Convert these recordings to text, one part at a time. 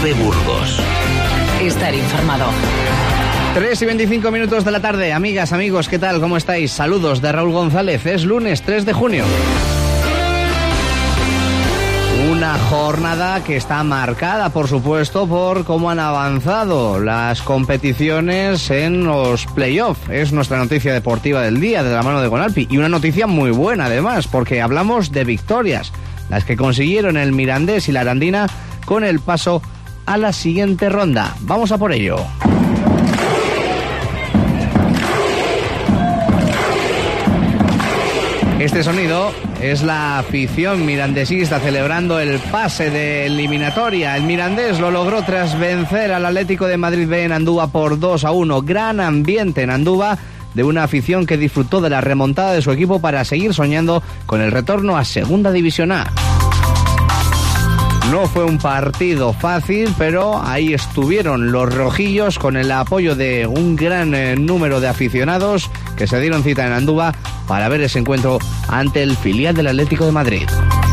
RTV Burgos. Estar informado. 3:25 de la tarde, amigas, amigos, ¿qué tal? ¿Cómo estáis? Saludos de Raúl González. Es lunes 3 de junio. Una jornada que está marcada, por supuesto, por cómo han avanzado las competiciones en los playoffs. Es nuestra noticia deportiva del día, de la mano de Gonalpi. Y una noticia muy buena, además, porque hablamos de victorias, las que consiguieron el Mirandés y la Arandina con el paso a la siguiente ronda. Vamos a por ello. Este sonido es la afición mirandesista celebrando el pase de eliminatoria. El Mirandés lo logró tras vencer al Atlético de Madrid B en Andúba por 2-1. Gran ambiente en Andúba de una afición que disfrutó de la remontada de su equipo para seguir soñando con el retorno a Segunda División A. No fue un partido fácil, pero ahí estuvieron los rojillos con el apoyo de un gran número de aficionados que se dieron cita en Andúba para ver ese encuentro ante el filial del Atlético de Madrid.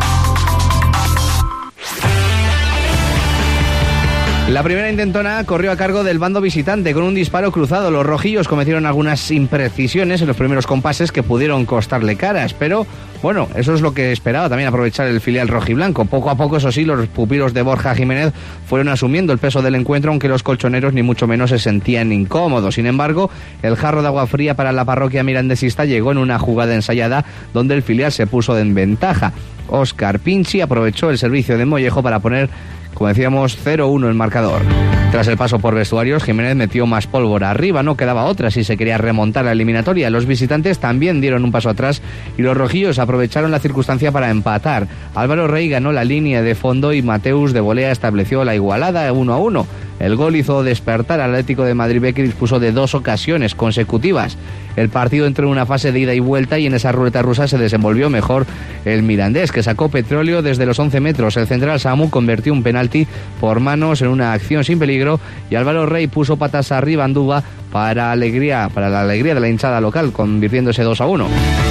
La primera intentona corrió a cargo del bando visitante con un disparo cruzado. Los rojillos cometieron algunas imprecisiones en los primeros compases que pudieron costarle caras, pero bueno, eso es lo que esperaba también aprovechar el filial rojiblanco. Poco a poco, eso sí, los pupilos de Borja Jiménez fueron asumiendo el peso del encuentro, aunque los colchoneros ni mucho menos se sentían incómodos. Sin embargo, el jarro de agua fría para la parroquia mirandesista llegó en una jugada ensayada donde el filial se puso en ventaja. Óscar Pinchi aprovechó el servicio de Mollejo para poner, como decíamos, 0-1 el marcador. Tras el paso por vestuarios, Jiménez metió más pólvora arriba, no quedaba otra si se quería remontar la eliminatoria. Los visitantes también dieron un paso atrás y los rojillos aprovecharon la circunstancia para empatar. Álvaro Rey ganó la línea de fondo y Mateus de volea estableció la igualada 1-1. El gol hizo despertar al Atlético de Madrid B, que dispuso de 2 ocasiones consecutivas. El partido entró en una fase de ida y vuelta y en esa ruleta rusa se desenvolvió mejor el Mirandés, que sacó petróleo desde los 11 metros. El central Samu convirtió un penalti por manos en una acción sin peligro y Álvaro Rey puso patas arriba a Andúba para la alegría de la hinchada local, convirtiéndose 2-1.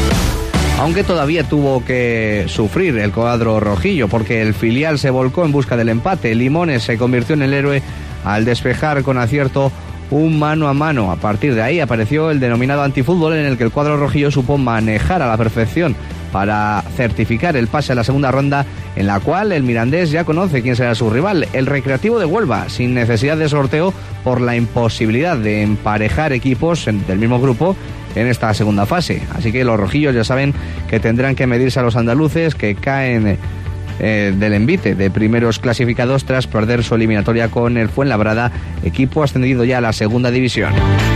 Aunque todavía tuvo que sufrir el cuadro rojillo, porque el filial se volcó en busca del empate. Limones se convirtió en el héroe al despejar con acierto un mano a mano. A partir de ahí apareció el denominado antifútbol, en el que el cuadro rojillo supo manejar a la perfección para certificar el pase a la segunda ronda, en la cual el Mirandés ya conoce quién será su rival, el Recreativo de Huelva, sin necesidad de sorteo por la imposibilidad de emparejar equipos del mismo grupo en esta segunda fase. Así que los rojillos ya saben que tendrán que medirse a los andaluces, que caen del envite de primeros clasificados tras perder su eliminatoria con el Fuenlabrada, equipo ascendido ya a la Segunda División.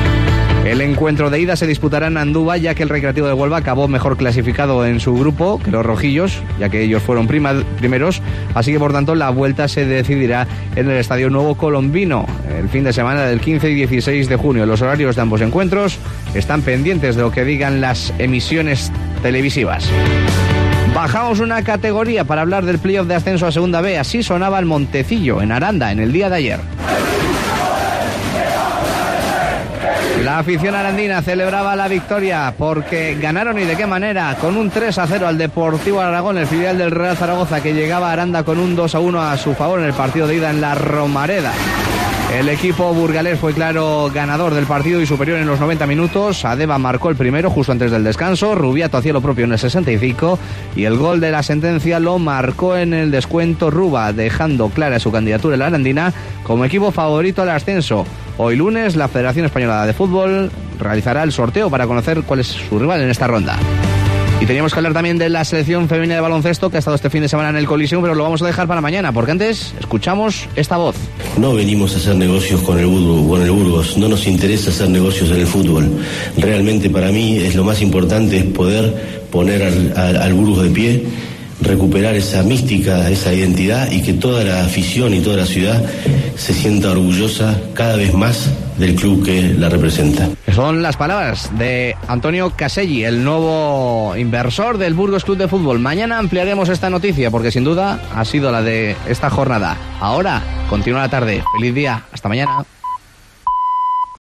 El encuentro de ida se disputará en Andúba, ya que el Recreativo de Huelva acabó mejor clasificado en su grupo que los rojillos, ya que ellos fueron primeros, así que por tanto la vuelta se decidirá en el Estadio Nuevo Colombino el fin de semana del 15 y 16 de junio. Los horarios de ambos encuentros están pendientes de lo que digan las emisiones televisivas. Bajamos una categoría para hablar del playoff de ascenso a Segunda B. Así sonaba el Montecillo en Aranda en el día de ayer. La afición arandina celebraba la victoria porque ganaron, y de qué manera, con un 3-0 al Deportivo Aragón, el filial del Real Zaragoza, que llegaba a Aranda con un 2-1 a su favor en el partido de ida en la Romareda. El equipo burgalés fue claro ganador del partido y superior en los 90 minutos. Adeba marcó el primero justo antes del descanso, Rubiato hacía lo propio en el 65 y el gol de la sentencia lo marcó en el descuento Ruba, dejando clara su candidatura en la arandina como equipo favorito al ascenso. Hoy lunes la Federación Española de Fútbol realizará el sorteo para conocer cuál es su rival en esta ronda. Y teníamos que hablar también de la selección femenina de baloncesto, que ha estado este fin de semana en el Coliseum, pero lo vamos a dejar para mañana, porque antes escuchamos esta voz. No venimos a hacer negocios con el Burgos, no nos interesa hacer negocios en el fútbol. Realmente para mí es lo más importante, es poder poner al Burgos de pie, recuperar esa mística, esa identidad, y que toda la afición y toda la ciudad se sienta orgullosa cada vez más del club que la representa. Son las palabras de Antonio Caselli, el nuevo inversor del Burgos Club de Fútbol. Mañana ampliaremos esta noticia porque sin duda ha sido la de esta jornada. Ahora continúa la tarde. Feliz día. Hasta mañana.